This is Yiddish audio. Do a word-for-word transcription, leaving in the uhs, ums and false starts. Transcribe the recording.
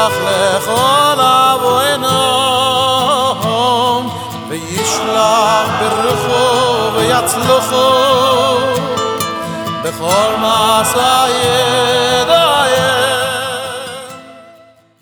ויסלח לכל עוונם וישלח ברכו ויצלחו בכל מעשה ידיו